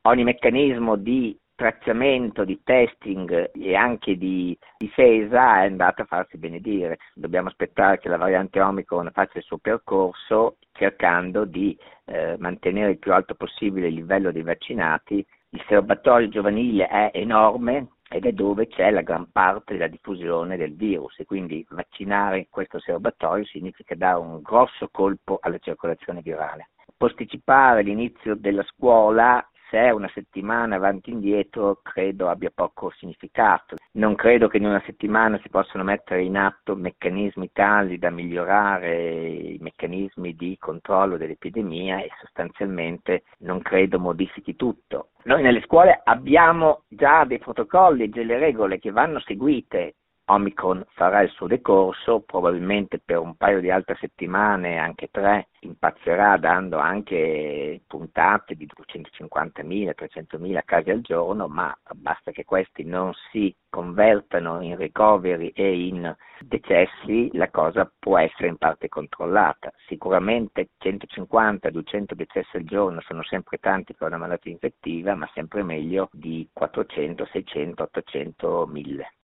ogni meccanismo di tracciamento, di testing e anche di difesa è andato a farsi benedire. Dobbiamo aspettare che la variante Omicron faccia il suo percorso cercando di mantenere il più alto possibile il livello dei vaccinati. Il serbatoio giovanile è enorme ed è dove c'è la gran parte della diffusione del virus, e quindi vaccinare questo serbatoio significa dare un grosso colpo alla circolazione virale. Posticipare l'inizio della scuola, se è una settimana avanti e indietro, credo abbia poco significato. Non credo che in una settimana si possano mettere in atto meccanismi tali da migliorare i meccanismi di controllo dell'epidemia, e sostanzialmente non credo modifichi tutto. Noi nelle scuole abbiamo già dei protocolli e delle regole che vanno seguite. Omicron farà il suo decorso, probabilmente per un paio di altre settimane, anche 3, impazzerà dando anche puntate di 250.000, 300.000 casi al giorno, ma basta che questi non si convertano in ricoveri e in decessi, la cosa può essere in parte controllata. Sicuramente 150-200 decessi al giorno sono sempre tanti per una malattia infettiva, ma sempre meglio di 400, 600, 800, 1000.